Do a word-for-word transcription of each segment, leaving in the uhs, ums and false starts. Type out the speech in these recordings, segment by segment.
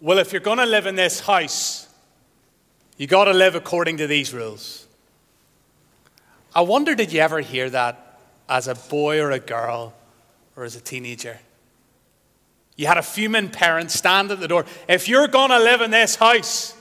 well, if you're going to live in this house, you got to live according to these rules. I wonder, did you ever hear that as a boy or a girl or as a teenager? You had a fuming parent stand at the door. If you're going to live in this house,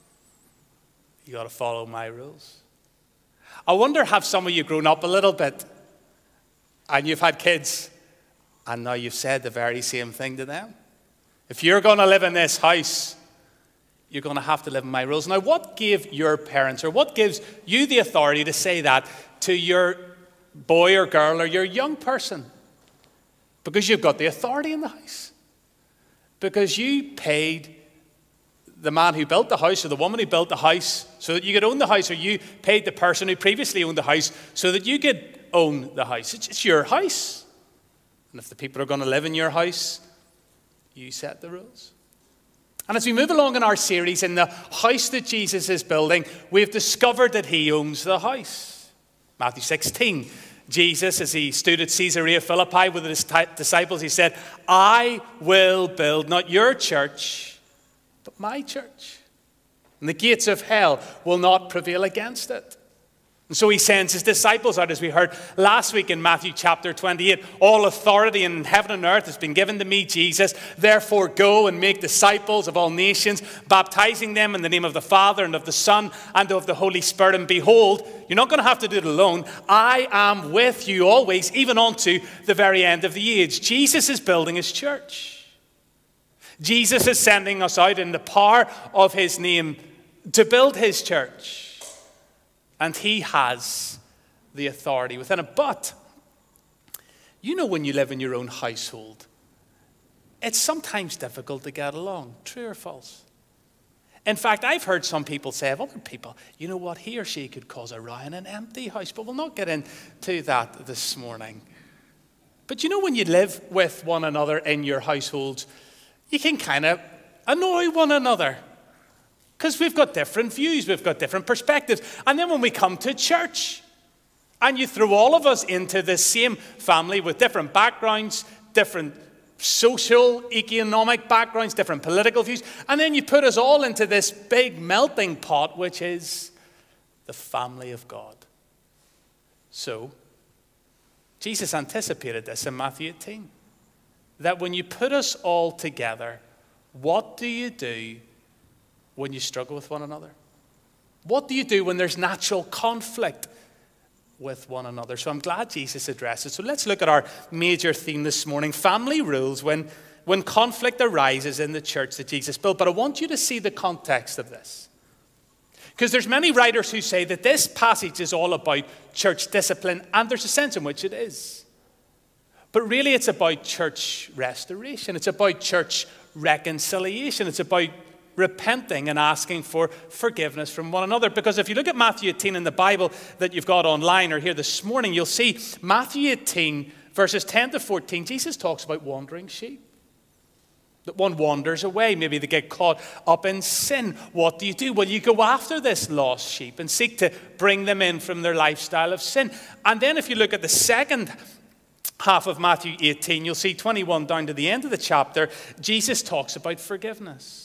you got to follow my rules. I wonder, have some of you grown up a little bit and you've had kids and now you've said the very same thing to them? If you're going to live in this house, you're going to have to live in my rules. Now, what gave your parents, or what gives you the authority to say that to your boy or girl or your young person? Because you've got the authority in the house. Because you paid the man who built the house or the woman who built the house so that you could own the house, or you paid the person who previously owned the house so that you could own the house. It's, it's your house. And if the people are going to live in your house, you set the rules. And as we move along in our series in the house that Jesus is building, we've discovered that he owns the house. Matthew sixteen, Jesus, as he stood at Caesarea Philippi with his disciples, he said, I will build not your church, but my church. And the gates of hell will not prevail against it. And so he sends his disciples out, as we heard last week in Matthew chapter twenty-eight. All authority in heaven and earth has been given to me, Jesus. Therefore go and make disciples of all nations, baptizing them in the name of the Father and of the Son and of the Holy Spirit. And behold, you're not going to have to do it alone. I am with you always, even unto the very end of the age. Jesus is building his church. Jesus is sending us out in the power of his name to build his church. And he has the authority within it. But, you know, when you live in your own household, it's sometimes difficult to get along. True or false? In fact, I've heard some people say of other people, you know what, he or she could cause a row in an empty house. But we'll not get into that this morning. But you know, when you live with one another in your households, you can kind of annoy one another. Because we've got different views, we've got different perspectives. And then when we come to church, and you throw all of us into the same family with different backgrounds, different social, economic backgrounds, different political views, and then you put us all into this big melting pot, which is the family of God. So, Jesus anticipated this in Matthew eighteen. That when you put us all together, what do you do when you struggle with one another? What do you do when there's natural conflict with one another? So I'm glad Jesus addressed it. So let's look at our major theme this morning, family rules when, when conflict arises in the church that Jesus built. But I want you to see the context of this. Because there's many writers who say that this passage is all about church discipline, and there's a sense in which it is. But really it's about church restoration. It's about church reconciliation. It's about repenting and asking for forgiveness from one another. Because if you look at Matthew eighteen in the Bible that you've got online or here this morning, you'll see Matthew eighteen, verses ten to fourteen, Jesus talks about wandering sheep. That one wanders away. Maybe they get caught up in sin. What do you do? Well, you go after this lost sheep and seek to bring them in from their lifestyle of sin. And then if you look at the second half of Matthew eighteen, you'll see twenty-one down to the end of the chapter, Jesus talks about forgiveness.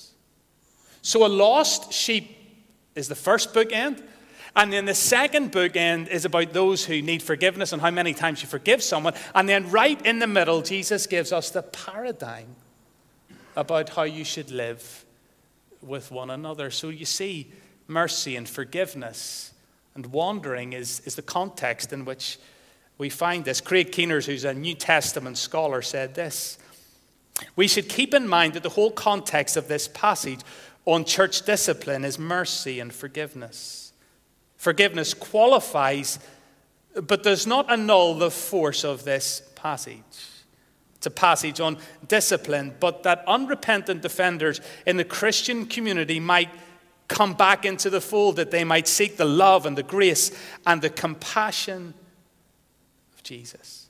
So a lost sheep is the first bookend. And then the second bookend is about those who need forgiveness and how many times you forgive someone. And then right in the middle, Jesus gives us the paradigm about how you should live with one another. So you see, mercy and forgiveness and wandering is, is the context in which we find this. Craig Keeners, who's a New Testament scholar, said this: we should keep in mind that the whole context of this passage on church discipline is mercy and forgiveness. Forgiveness qualifies, but does not annul the force of this passage. It's a passage on discipline, but that unrepentant offenders in the Christian community might come back into the fold, that they might seek the love and the grace and the compassion of Jesus.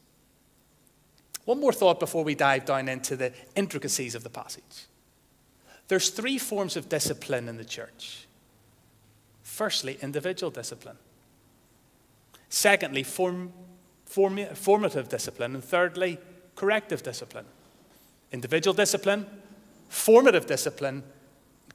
One more thought before we dive down into the intricacies of the passage. There's three forms of discipline in the church. Firstly, individual discipline. Secondly, form, form, formative discipline. And thirdly, corrective discipline. Individual discipline, formative discipline,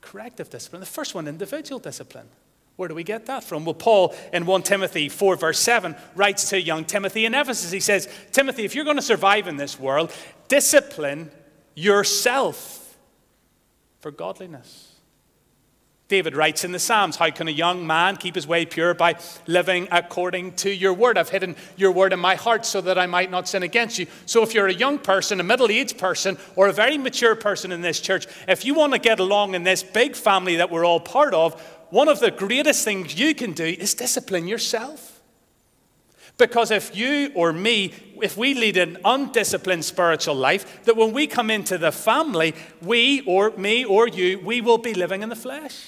Corrective discipline. The first one, individual discipline. Where do we get that from? Well, Paul in First Timothy four, verse seven, writes to young Timothy in Ephesus. He says, Timothy, if you're going to survive in this world, discipline yourself for godliness. David writes in the Psalms, how can a young man keep his way pure? By living according to your word. I've hidden your word in my heart so that I might not sin against you. So if you're a young person, a middle-aged person, or a very mature person in this church, if you want to get along in this big family that we're all part of, one of the greatest things you can do is discipline yourself. Because if you or me, if we lead an undisciplined spiritual life, that when we come into the family, we or me or you, we will be living in the flesh.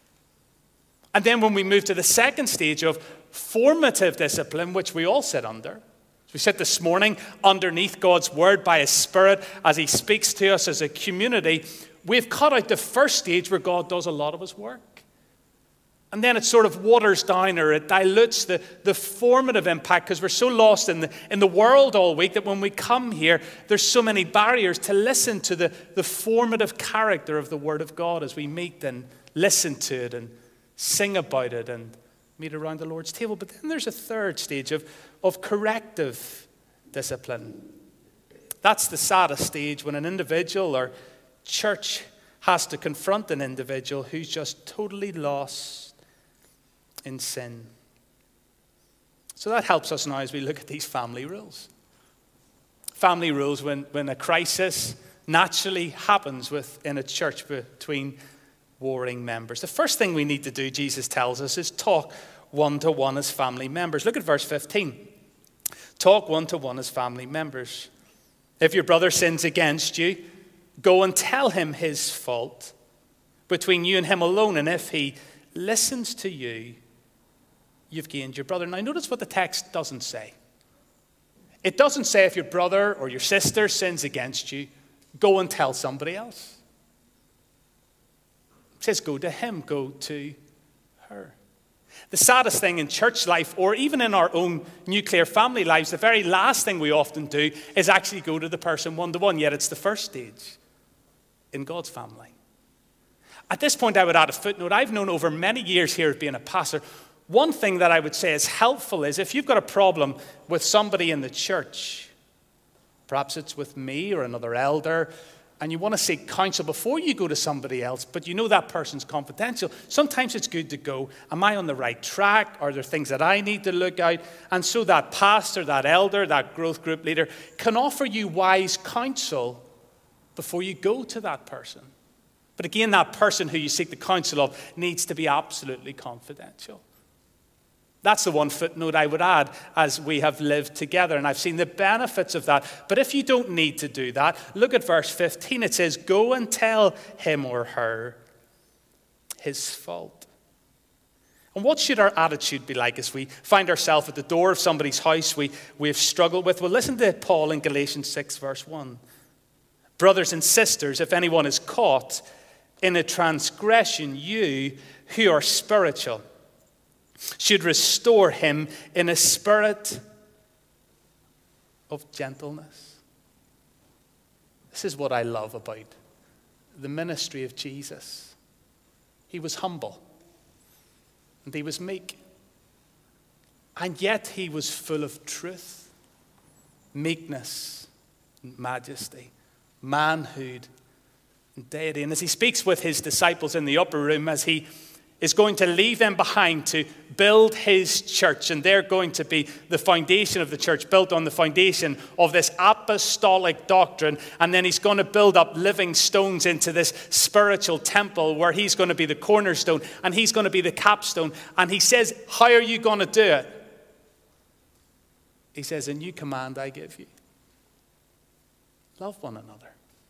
And then when we move to the second stage of formative discipline, which we all sit under, we sit this morning underneath God's word by his Spirit as he speaks to us as a community, we've cut out the first stage where God does a lot of his work. And then it sort of waters down, or it dilutes the, the formative impact, because we're so lost in the, in the world all week that when we come here, there's so many barriers to listen to the, the formative character of the Word of God as we meet and listen to it and sing about it and meet around the Lord's table. But then there's a third stage of, of corrective discipline. That's the saddest stage, when an individual or church has to confront an individual who's just totally lost in sin. So that helps us now as we look at these family rules. Family rules when, when a crisis naturally happens within a church between warring members. The first thing we need to do, Jesus tells us, is talk one-to-one as family members. Look at verse fifteen. Talk one-to-one as family members. If your brother sins against you, go and tell him his fault between you and him alone. And if he listens to you, you've gained your brother. Now notice what the text doesn't say. It doesn't say if your brother or your sister sins against you, go and tell somebody else. It says go to him, go to her. The saddest thing in church life, or even in our own nuclear family lives, the very last thing we often do is actually go to the person one-to-one, yet it's the first stage in God's family. At this point, I would add a footnote. I've known over many years here of being a pastor, one thing that I would say is helpful is if you've got a problem with somebody in the church, perhaps it's with me or another elder, and you want to seek counsel before you go to somebody else, but you know that person's confidential, sometimes it's good to go, am I on the right track? Are there things that I need to look out? And so that pastor, that elder, that growth group leader can offer you wise counsel before you go to that person. But again, that person who you seek the counsel of needs to be absolutely confidential. That's the one footnote I would add as we have lived together. And I've seen the benefits of that. But if you don't need to do that, look at verse fifteen. It says, go and tell him or her his fault. And what should our attitude be like as we find ourselves at the door of somebody's house we, we've struggled with? Well, listen to Paul in Galatians six, verse one. Brothers and sisters, if anyone is caught in a transgression, you who are spiritual should restore him in a spirit of gentleness. This is what I love about the ministry of Jesus. He was humble and he was meek, and yet he was full of truth, meekness, and majesty, manhood, and deity. And as he speaks with his disciples in the upper room, as he is going to leave them behind to build his church, and they're going to be the foundation of the church, built on the foundation of this apostolic doctrine, and then he's going to build up living stones into this spiritual temple where he's going to be the cornerstone and he's going to be the capstone. And he says, how are you going to do it? He says, a new command I give you. Love one another.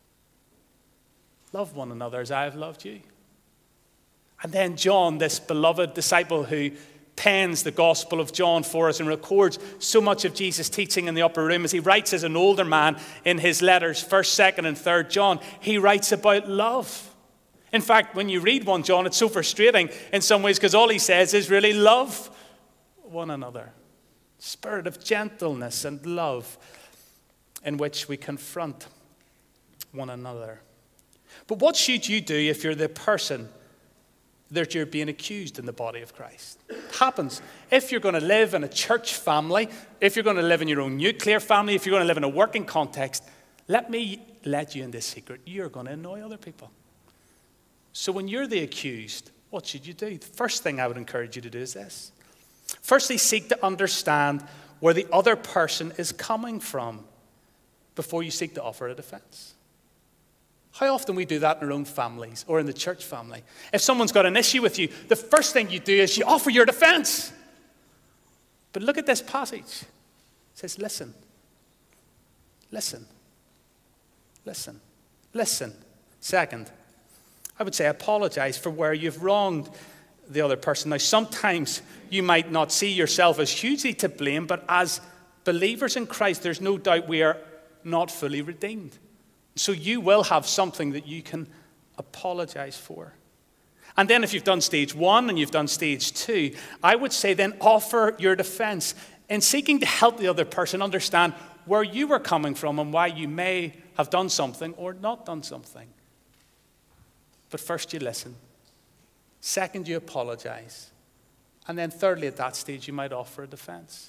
Love one another as I have loved you. And then John, this beloved disciple who pens the Gospel of John for us and records so much of Jesus' teaching in the upper room, as he writes as an older man in his letters, first, second, and third John, he writes about love. In fact, when you read First John, it's so frustrating in some ways because all he says is really love one another. Spirit of gentleness and love in which we confront one another. But what should you do if you're the person that you're being accused in the body of Christ? It happens. If you're going to live in a church family, if you're going to live in your own nuclear family, if you're going to live in a working context, let me let you in this secret. You're going to annoy other people. So when you're the accused, what should you do? The first thing I would encourage you to do is this. Firstly, seek to understand where the other person is coming from before you seek to offer a defense. How often we do that in our own families or in the church family. If someone's got an issue with you, the first thing you do is you offer your defense. But look at this passage. It says, listen, listen, listen, listen. Second, I would say apologize for where you've wronged the other person. Now, sometimes you might not see yourself as hugely to blame, but as believers in Christ, there's no doubt we are not fully redeemed. So you will have something that you can apologize for. And then if you've done stage one and you've done stage two, I would say then offer your defense in seeking to help the other person understand where you were coming from and why you may have done something or not done something. But first you listen. Second, you apologize. And then thirdly, at that stage, you might offer a defense.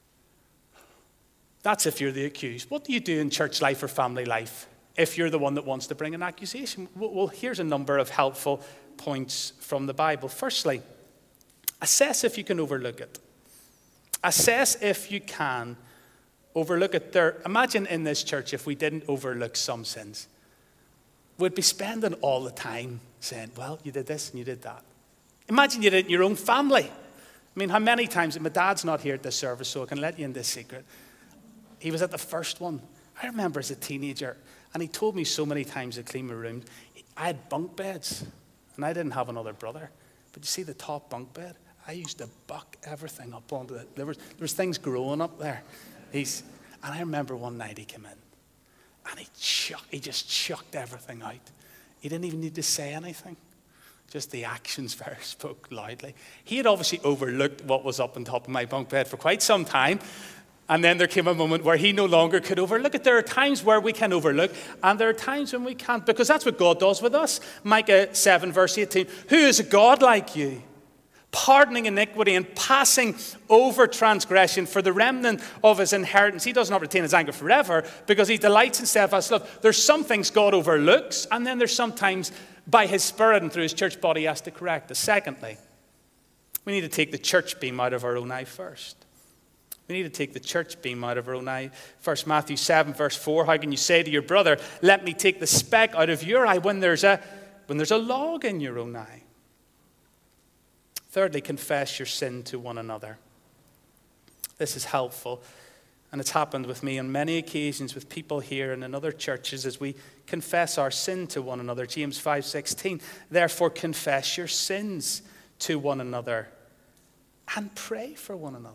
That's if you're the accused. What do you do in church life or family life if you're the one that wants to bring an accusation? Well, here's a number of helpful points from the Bible. Firstly, assess if you can overlook it. Assess if you can overlook it. There, imagine in this church if we didn't overlook some sins. We'd be spending all the time saying, well, you did this and you did that. Imagine you did it in your own family. I mean, how many times, my dad's not here at this service, so I can let you in this secret. He was at the first one. I remember as a teenager, and he told me so many times to clean my room. I had bunk beds, and I didn't have another brother. But you see the top bunk bed? I used to buck everything up onto it. There was, there was things growing up there. He's, and I remember one night he came in, and he, chuck, he just chucked everything out. He didn't even need to say anything. Just the actions there spoke loudly. He had obviously overlooked what was up on top of my bunk bed for quite some time. And then there came a moment where he no longer could overlook it. There are times where we can overlook, and there are times when we can't, because that's what God does with us. Micah seven, verse eighteen. Who is a God like you, pardoning iniquity and passing over transgression for the remnant of his inheritance? He does not retain his anger forever, because he delights in steadfast love. There's some things God overlooks, and then there's sometimes by his Spirit and through his church body he has to correct us. Secondly, we need to take the church beam out of our own eye first. We need to take the church beam out of our own eye. First Matthew seven, verse four. How can you say to your brother, let me take the speck out of your eye when there's a, when there's a log in your own eye? Thirdly, confess your sin to one another. This is helpful. And it's happened with me on many occasions with people here and in other churches as we confess our sin to one another. James five sixteen. Therefore, confess your sins to one another and pray for one another.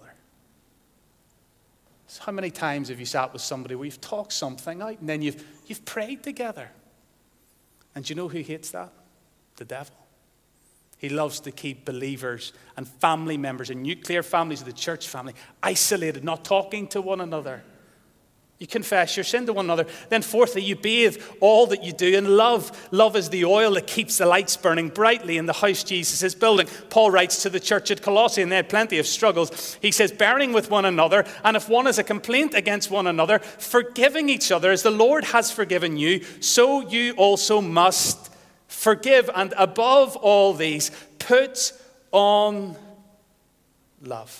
So how many times have you sat with somebody where you've talked something out and then you've, you've prayed together? And do you know who hates that? The devil. He loves to keep believers and family members and nuclear families of the church family isolated, not talking to one another. You confess your sin to one another. Then fourthly, you bathe all that you do in love. Love is the oil that keeps the lights burning brightly in the house Jesus is building. Paul writes to the church at Colossae, and they had plenty of struggles. He says, bearing with one another, and if one has a complaint against one another, forgiving each other as the Lord has forgiven you, so you also must forgive. And above all these, put on love.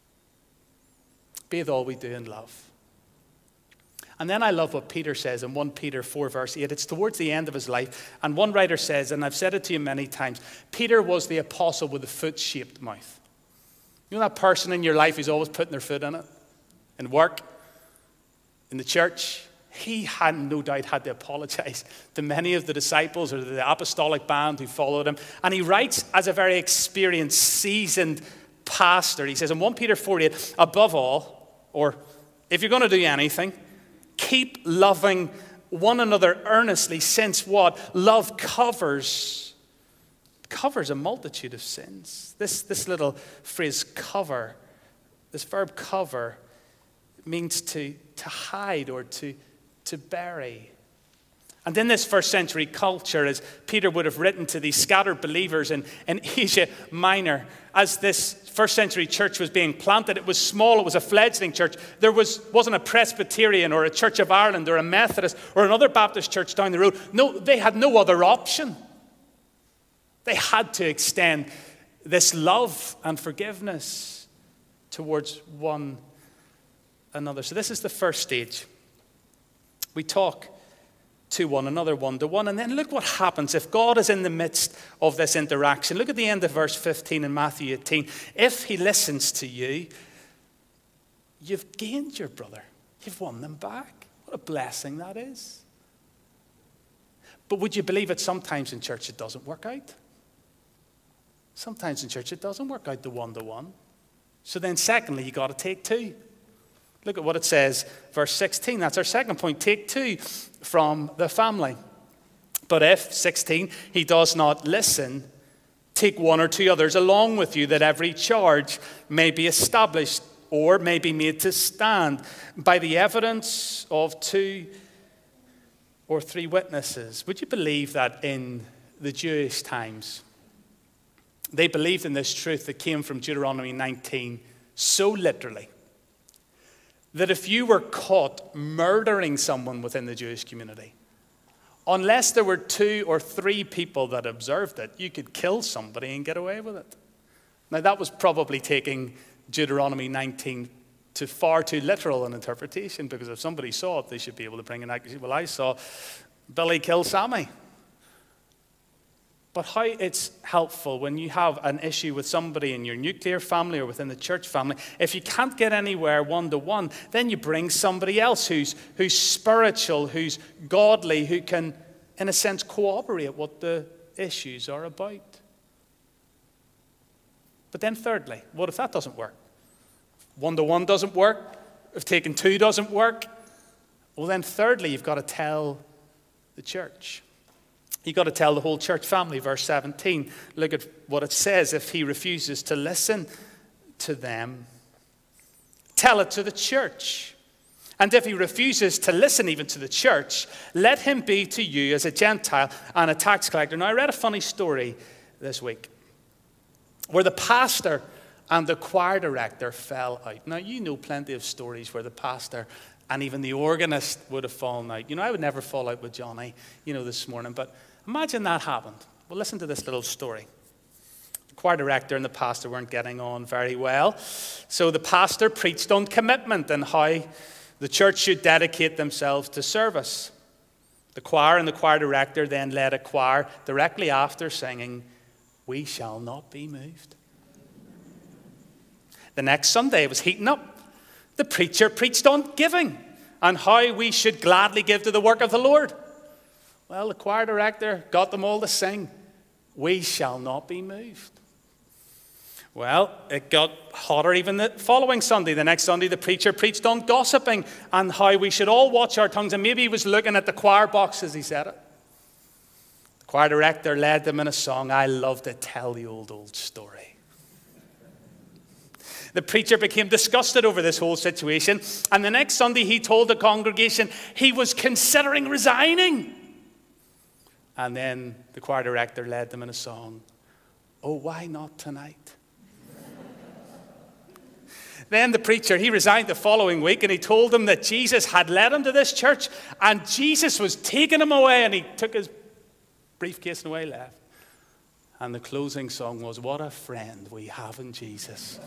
Bathe all we do in love. And then I love what Peter says in First Peter four, verse eight. It's towards the end of his life. And one writer says, and I've said it to you many times, Peter was the apostle with a foot-shaped mouth. You know that person in your life who's always putting their foot in it? In work? In the church? He had no doubt had to apologize to many of the disciples or the apostolic band who followed him. And he writes as a very experienced, seasoned pastor. He says in First Peter four eight, above all, or if you're going to do anything, keep loving one another earnestly, since what? Love covers, covers a multitude of sins. This, this little phrase, cover, this verb cover, means to, to hide or to, to bury. And in this first century culture, as Peter would have written to these scattered believers in, in Asia Minor, as this first century church was being planted, it was small, it was a fledgling church. There was, wasn't a Presbyterian or a Church of Ireland or a Methodist or another Baptist church down the road. No, they had no other option. They had to extend this love and forgiveness towards one another. So this is the first stage. We talk to one another, one to one. And then look what happens if God is in the midst of this interaction. Look at the end of verse fifteen in Matthew eighteen. If he listens to you, you've gained your brother. You've won them back. What a blessing that is. But would you believe it, sometimes in church it doesn't work out? Sometimes in church it doesn't work out the one-to-one. So then secondly, you've got to take two. Look at what it says, verse sixteen. That's our second point. Take two from the family. But if, sixteen, he does not listen, take one or two others along with you, that every charge may be established or may be made to stand by the evidence of two or three witnesses. Would you believe that in the Jewish times, they believed in this truth that came from Deuteronomy nineteen so literally, that if you were caught murdering someone within the Jewish community, unless there were two or three people that observed it, you could kill somebody and get away with it. Now, that was probably taking Deuteronomy nineteen to far too literal an interpretation, because if somebody saw it, they should be able to bring an accusation. Well, I saw Billy kill Sammy. But how it's helpful when you have an issue with somebody in your nuclear family or within the church family, if you can't get anywhere one-to-one, then you bring somebody else who's, who's spiritual, who's godly, who can, in a sense, cooperate what the issues are about. But then thirdly, what if that doesn't work? One-to-one doesn't work. If taking two doesn't work, well then thirdly, you've got to tell the church. You've got to tell the whole church family. Verse seventeen, look at what it says. If he refuses to listen to them, tell it to the church. And if he refuses to listen even to the church, let him be to you as a Gentile and a tax collector. Now, I read a funny story this week where the pastor and the choir director fell out. Now, you know plenty of stories where the pastor and even the organist would have fallen out. You know, I would never fall out with Johnny, you know, this morning. But imagine that happened. Well, listen to this little story. The choir director and the pastor weren't getting on very well. So the pastor preached on commitment and how the church should dedicate themselves to service. The choir and the choir director then led a choir directly after singing, "We shall not be moved." The next Sunday it was heating up. The preacher preached on giving and how we should gladly give to the work of the Lord. Well, the choir director got them all to sing, "We shall not be moved." Well, it got hotter even the following Sunday. The next Sunday, the preacher preached on gossiping and how we should all watch our tongues. And maybe he was looking at the choir box as he said it. The choir director led them in a song, "I love to tell the old, old story." The preacher became disgusted over this whole situation. And the next Sunday, he told the congregation he was considering resigning. And then the choir director led them in a song, "Oh, why not tonight?" Then the preacher, he resigned the following week, and he told them that Jesus had led him to this church, and Jesus was taking him away, and he took his briefcase and away left. And the closing song was, "What a friend we have in Jesus."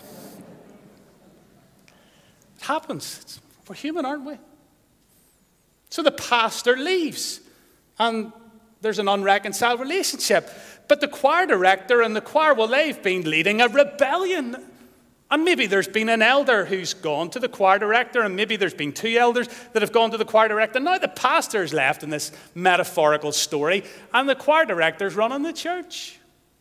It happens. We're human, aren't we? So the pastor leaves, and there's an unreconciled relationship. But the choir director and the choir, well, they've been leading a rebellion. And maybe there's been an elder who's gone to the choir director, and maybe there's been two elders that have gone to the choir director. Now the pastor's left in this metaphorical story, and the choir director's running the church.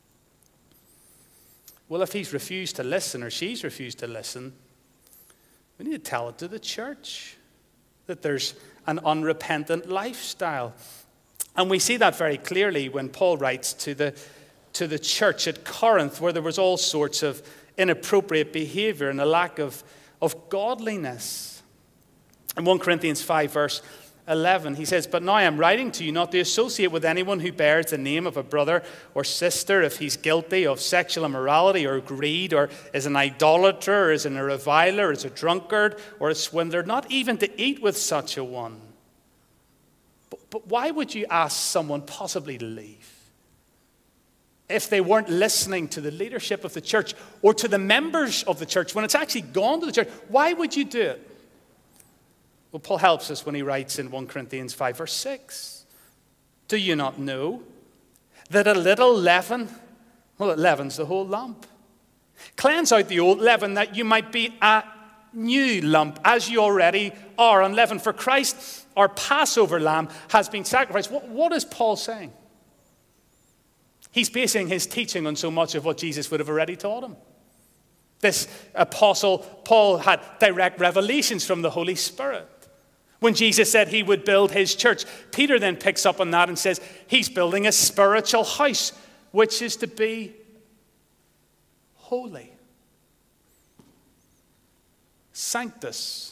Well, if he's refused to listen, or she's refused to listen, we need to tell it to the church that there's an unrepentant lifestyle. And we see that very clearly when Paul writes to the, to the church at Corinth, where there was all sorts of inappropriate behavior and a lack of, of godliness. In First Corinthians five, verse eleven, he says, "But now I'm writing to you not to associate with anyone who bears the name of a brother or sister if he's guilty of sexual immorality or greed, or is an idolater, or is a reviler, or is a drunkard, or a swindler, not even to eat with such a one." But, but why would you ask someone possibly to leave if they weren't listening to the leadership of the church or to the members of the church when it's actually gone to the church? Why would you do it? Well, Paul helps us when he writes in First Corinthians five, verse six. "Do you not know that a little leaven, well, it leavens the whole lump? Cleanse out the old leaven that you might be a new lump, as you already are unleavened. For Christ, our Passover lamb, has been sacrificed." What, what is Paul saying? He's basing his teaching on so much of what Jesus would have already taught him. This apostle, Paul, had direct revelations from the Holy Spirit. When Jesus said he would build his church, Peter then picks up on that and says he's building a spiritual house, which is to be holy. Sanctus,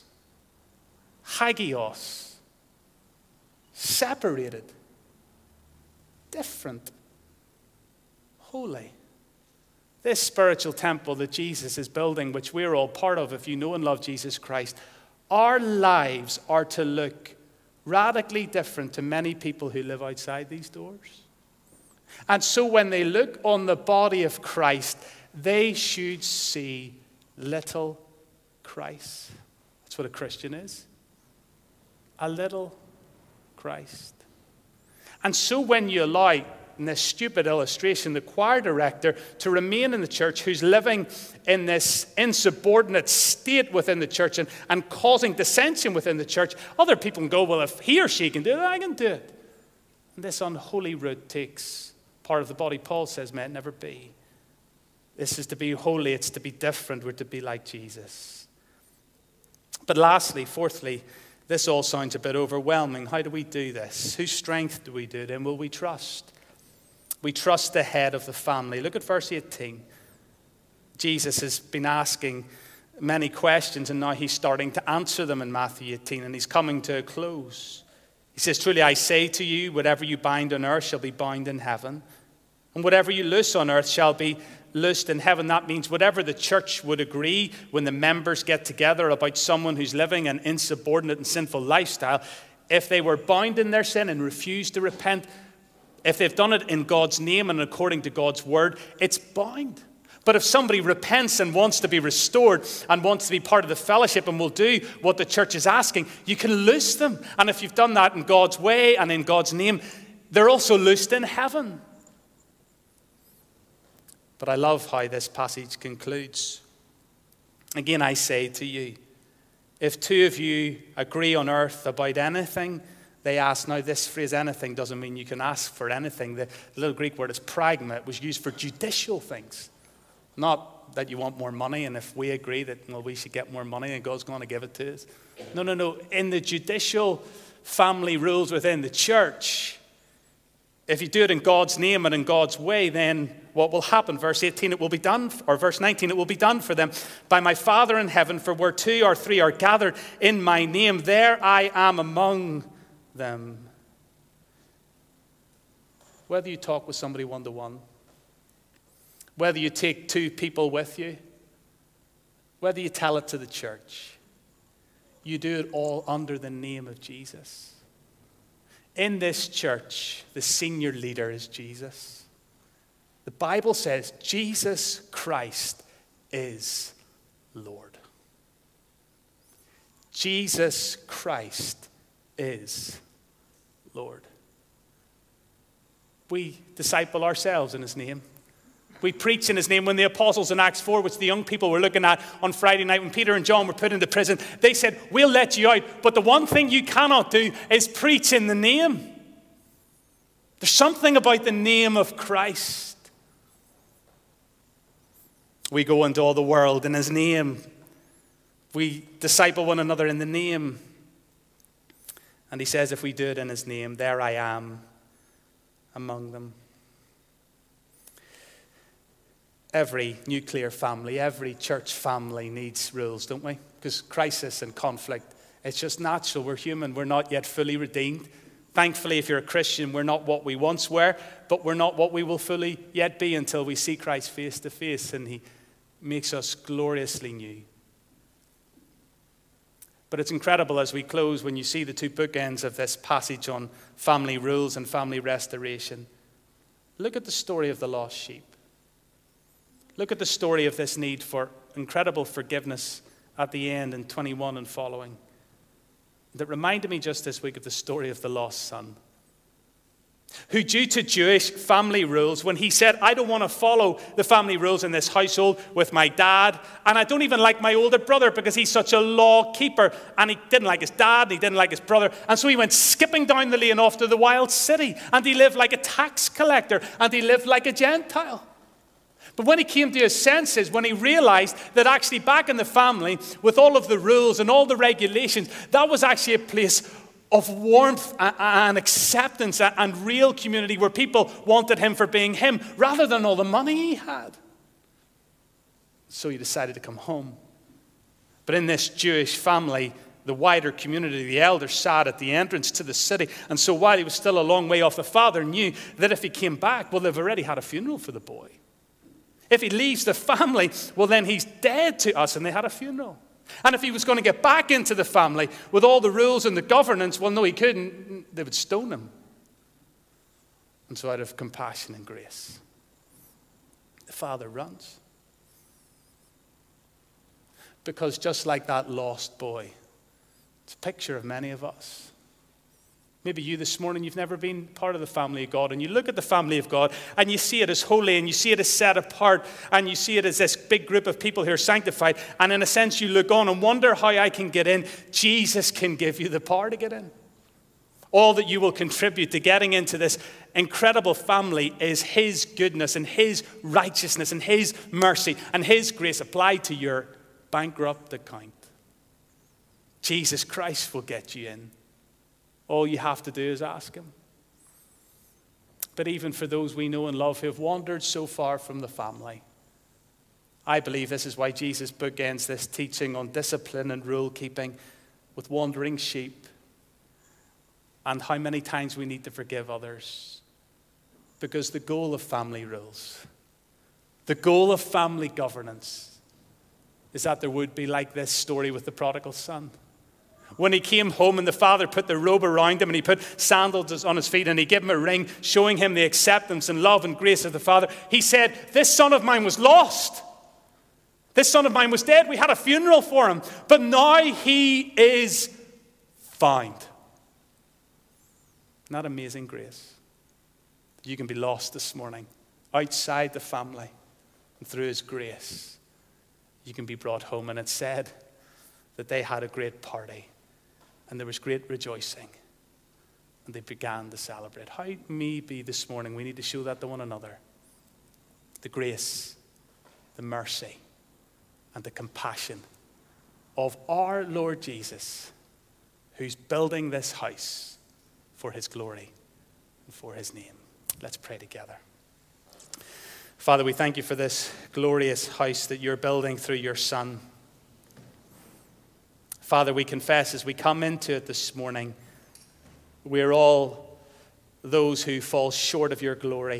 hagios, separated, different, holy. This spiritual temple that Jesus is building, which we're all part of if you know and love Jesus Christ, our lives are to look radically different to many people who live outside these doors. And so when they look on the body of Christ, they should see little Christ. That's what a Christian is. A little Christ. And so when you allow, in this stupid illustration, the choir director to remain in the church who's living in this insubordinate state within the church and, and causing dissension within the church, other people can go, well, if he or she can do it, I can do it. And this unholy root takes part of the body. Paul says, may it never be. This is to be holy. It's to be different. We're to be like Jesus. But lastly, fourthly, this all sounds a bit overwhelming. How do we do this? Whose strength do we do it in? Will we trust? We trust the head of the family. Look at verse eighteen. Jesus has been asking many questions, and now he's starting to answer them in Matthew eighteen, and he's coming to a close. He says, "Truly I say to you, whatever you bind on earth shall be bound in heaven, and whatever you loose on earth shall be loosed in heaven." That means whatever the church would agree when the members get together about someone who's living an insubordinate and sinful lifestyle, if they were bound in their sin and refused to repent, if they've done it in God's name and according to God's word, it's bound. But if somebody repents and wants to be restored and wants to be part of the fellowship and will do what the church is asking, you can loose them. And if you've done that in God's way and in God's name, they're also loosed in heaven. But I love how this passage concludes. Again, I say to you, if two of you agree on earth about anything, they ask. Now, this phrase, anything, doesn't mean you can ask for anything. The little Greek word is pragma. It was used for judicial things. Not that you want more money, and if we agree that, well, we should get more money and God's going to give it to us. No, no, no. In the judicial family rules within the church, if you do it in God's name and in God's way, then what will happen? Verse eighteen, it will be done, or verse nineteen, it will be done for them by my Father in heaven, for where two or three are gathered in my name, there I am among them. Whether you talk with somebody one-to-one, whether you take two people with you, whether you tell it to the church, you do it all under the name of Jesus. In this church, the senior leader is Jesus. The Bible says Jesus Christ is Lord. Jesus Christ is Lord. We disciple ourselves in his name. We preach in his name. When the apostles in Acts four, which the young people were looking at on Friday night, when Peter and John were put into prison, they said, we'll let you out, but the one thing you cannot do is preach in the name. There's something about the name of Christ. We go into all the world in his name. We disciple one another in the name. And he says, if we do it in his name, there I am among them. Every nuclear family, every church family needs rules, don't we? Because crisis and conflict It's just natural. We're human. We're not yet fully redeemed. Thankfully, if you're a Christian, we're not what we once were, but we're not what we will fully yet be until we see Christ face to face and he makes us gloriously new. But it's incredible as we close when you see the two bookends of this passage on family rules and family restoration. Look at the story of the lost sheep. Look at the story of this need for incredible forgiveness at the end in twenty-one and following. That reminded me just this week of the story of the lost son, who, due to Jewish family rules, when he said, I don't want to follow the family rules in this household with my dad, and I don't even like my older brother because he's such a law keeper, and he didn't like his dad, and he didn't like his brother, and so he went skipping down the lane off to the wild city, and he lived like a tax collector, and he lived like a Gentile. But when he came to his senses, when he realized that actually back in the family, with all of the rules and all the regulations, that was actually a place of warmth and acceptance and real community where people wanted him for being him rather than all the money he had. So he decided to come home. But in this Jewish family, the wider community, the elders sat at the entrance to the city. And so while he was still a long way off, the father knew that if he came back, well, they've already had a funeral for the boy. If he leaves the family, well, then he's dead to us, and they had a funeral. And if he was going to get back into the family with all the rules and the governance, well, no, he couldn't. They would stone him. And so out of compassion and grace, the father runs. Because just like that lost boy, it's a picture of many of us. Maybe you this morning, you've never been part of the family of God, and you look at the family of God and you see it as holy and you see it as set apart and you see it as this big group of people who are sanctified, and in a sense you look on and wonder how I can get in. Jesus can give you the power to get in. All that you will contribute to getting into this incredible family is his goodness and his righteousness and his mercy and his grace applied to your bankrupt account. Jesus Christ will get you in. All you have to do is ask him. But even for those we know and love who have wandered so far from the family, I believe this is why Jesus bookends this teaching on discipline and rule keeping with wandering sheep and how many times we need to forgive others. Because the goal of family rules, the goal of family governance, is that there would be like this story with the prodigal son. When he came home and the father put the robe around him and he put sandals on his feet and he gave him a ring, showing him the acceptance and love and grace of the father, he said, this son of mine was lost. This son of mine was dead. We had a funeral for him, but now he is found. Isn't that amazing grace? You can be lost this morning outside the family, and through his grace, you can be brought home. And it said that they had a great party. And there was great rejoicing. And they began to celebrate. How may be this morning, we need to show that to one another. The grace, the mercy, and the compassion of our Lord Jesus, who's building this house for his glory and for his name. Let's pray together. Father, we thank you for this glorious house that you're building through your Son. Father, we confess as we come into it this morning, we're all those who fall short of your glory.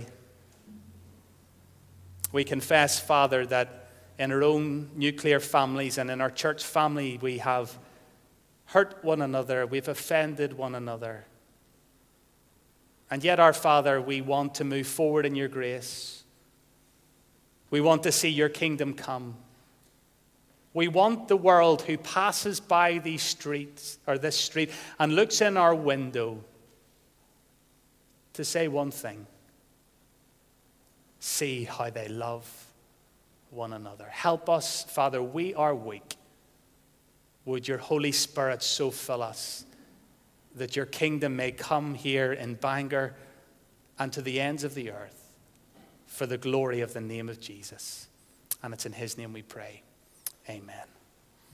We confess, Father, that in our own nuclear families and in our church family, we have hurt one another, we've offended one another. And yet, our Father, we want to move forward in your grace. We want to see your kingdom come. We want the world who passes by these streets or this street and looks in our window to say one thing: see how they love one another. Help us, Father, we are weak. Would your Holy Spirit so fill us that your kingdom may come here in Bangor and to the ends of the earth for the glory of the name of Jesus. And it's in his name we pray. Amen.